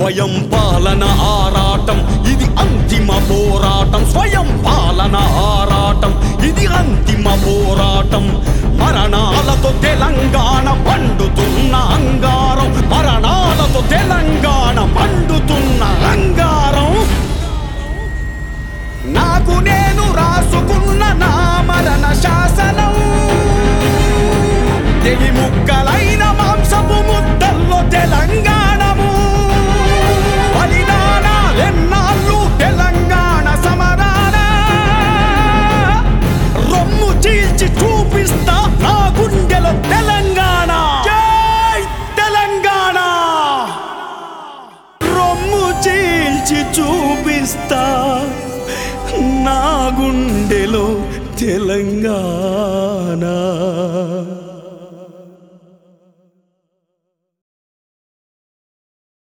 స్వయం పాలన ఆరాటం ఇది అంతిమ పోరాటం స్వయం పాలన ఆరాటం ఇది అంతిమ పోరాటం మరణాలతో తెలంగాణ పండుతున్న అంగారం మరణాలతో తెలంగాణ పండుతున్న అంగారం నాకు నేను రాసుకున్న నా మరణ శాసనం తెగి ముక్కలైన మాంసపు ముద్దల్లో తెలంగాణము బలిదానాలెన్నాళ్ళు తెలంగాణ సమరాన రొమ్ము చీల్చి చూపిస్తా నా గుండెలో తెలంగాణ జై తెలంగాణ రొమ్ము చీల్చి చూపిస్తా నా గుండెలో తెలంగాణ